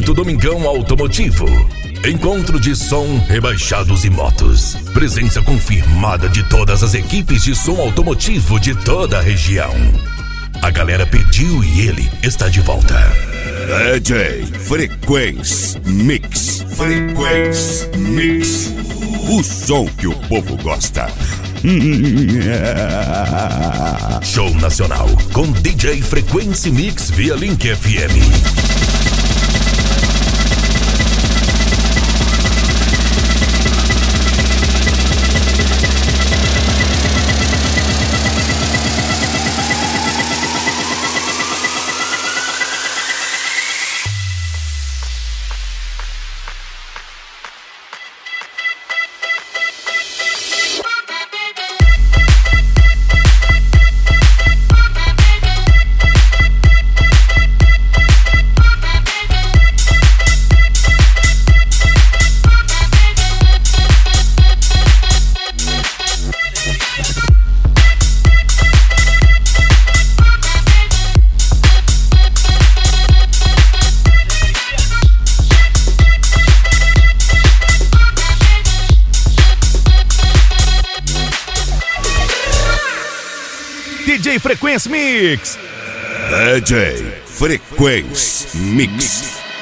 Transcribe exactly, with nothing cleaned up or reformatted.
Oferecimento Domingão Automotivo. Encontro de som, rebaixados e motos. Presença confirmada de todas as equipes de som automotivo de toda a região. A galera pediu e ele está de volta. D J Frequência Mix. Frequência Mix. O som que o povo gosta. Show nacional com D J Frequência Mix via Link F M. D J Frequência Mix. D J Frequência Mix.